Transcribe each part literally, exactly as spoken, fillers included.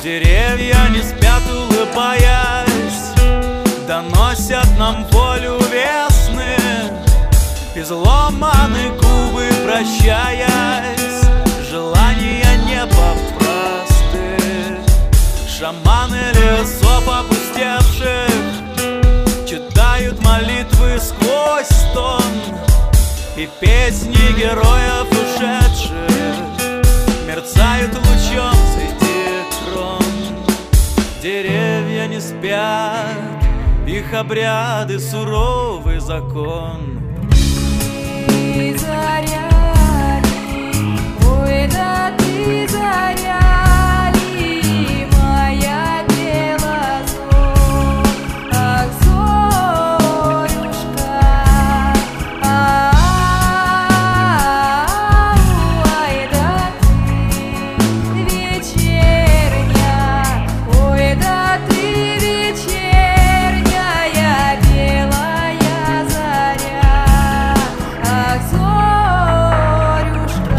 Деревья не спят, улыбаясь, доносят нам волю весны. Изломаны губы, прощаясь, желания неба просты. Шаманы лесов опустевших читают молитвы сквозь стон и песни героев ушедших мерцают лучом среди крон. Деревья не спят, их обряды суровый закон. Ты заря ли, ой, да ты заря ли, моя белозор, ах, зорюшка, ай, да ты вечерняя, ой, да ты вечерняя, белая заря, ах, зорюшка.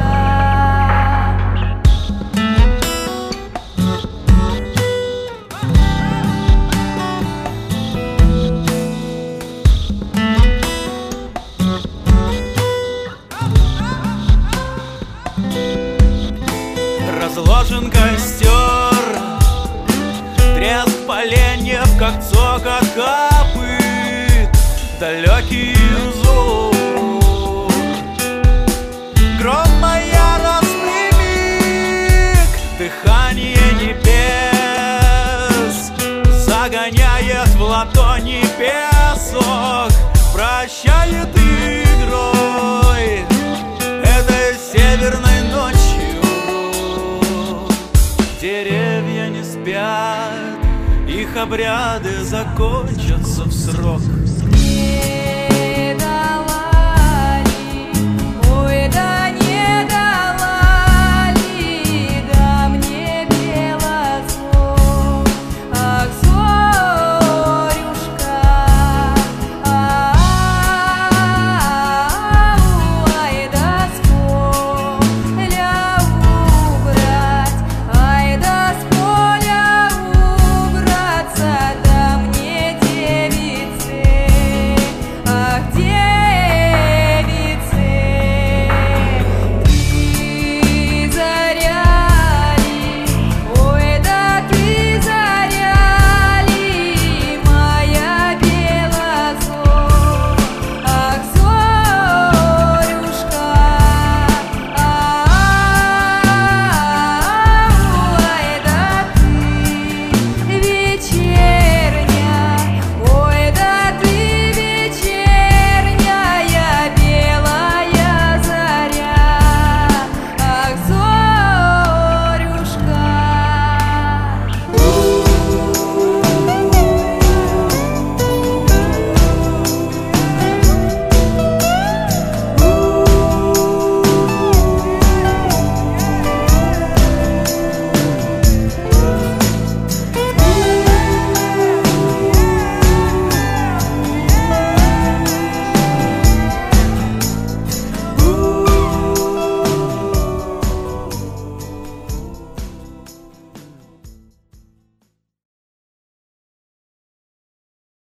Разложен костер, треск поленьев, как цокот копыт, далекий узор. Громко яростный миг, дыхание небес загоняет в ладони песок, прощает игрой этой северной ночью. Деревья не спят, их обряды закончатся в срок.